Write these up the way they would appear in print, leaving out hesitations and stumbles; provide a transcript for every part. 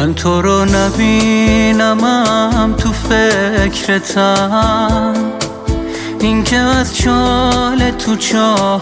من تو رو نبینمم تو فکرتم، این که از چال تو چاه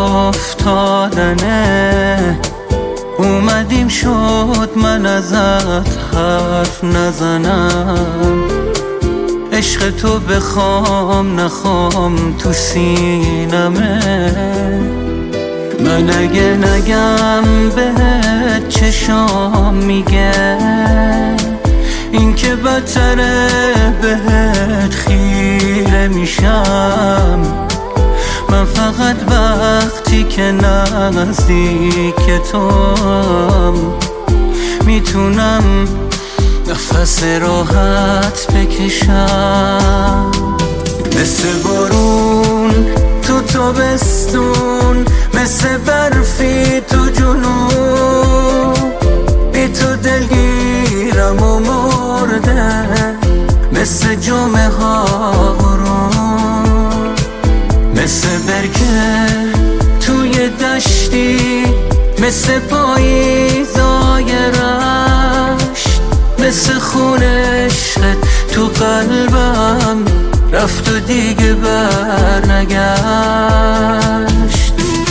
افتادنه. اومدیم شد من ازت حرف نزنم، عشق تو بخوام نخوام تو سینمه. من اگه نگم بهت چشام میگه، این که بدتره بهت خیره میشم. من فقط وقتی که نزدیک توام میتونم نفس راحت بکشم. مثل بارون تو تابستون، مثل برفی تو جنوب، بی تو دلگیرم و مرده، مثل جمعه ها غروب، مثل برکه توی دشتی، مثل پاییزای رشت، مثل خون عشقت تو قلبم رفت و دیگه برنگشت.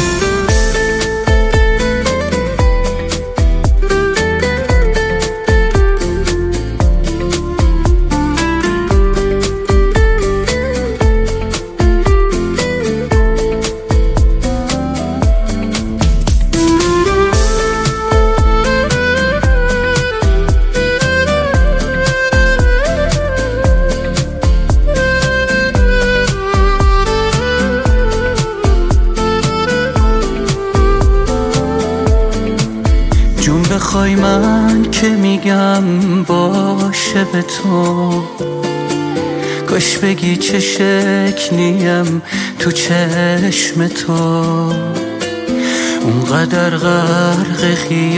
جون بخوای من که میگم باشه به تو، کاش بگی چه شکلیم تو چشم تو. اونقدر غرق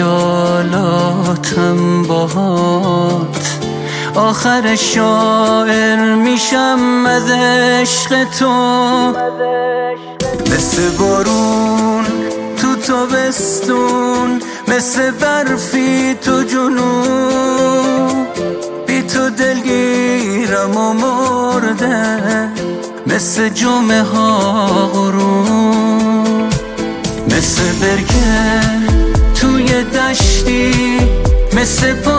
خیالاتم باهات، آخر شاعر میشم از عشق تو. مثل بارون تو تابستون، مثل برفی تو جنوب، بی تو دلگیرم و مرده، مثل جمعه ها غروب، مثل برکه توی دشتی، مثل